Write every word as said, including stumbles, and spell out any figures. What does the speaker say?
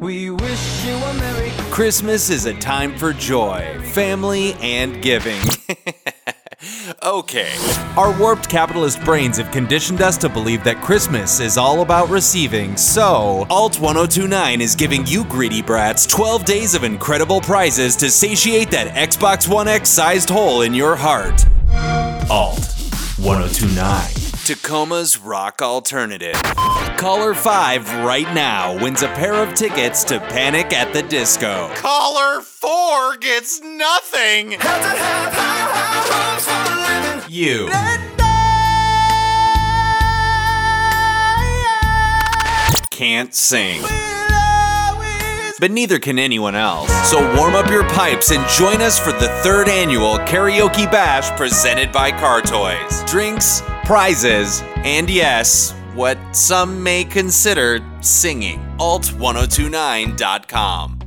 We wish you a Merry Christmas is a time for joy, family, and giving. Okay. Our warped capitalist brains have conditioned us to believe that Christmas is all about receiving, so Alt ten twenty-nine is giving you greedy brats twelve days of incredible prizes to satiate that Xbox One X sized hole in your heart. Alt ten twenty-nine. Tacoma's rock alternative. Caller five right now wins a pair of tickets to Panic at the Disco. Caller four gets nothing. You. Can't sing. But neither can anyone else. So warm up your pipes and join us for the third annual Karaoke Bash presented by Car Toys. Drinks, prizes, and yes, what some may consider singing. alt ten twenty-nine dot com.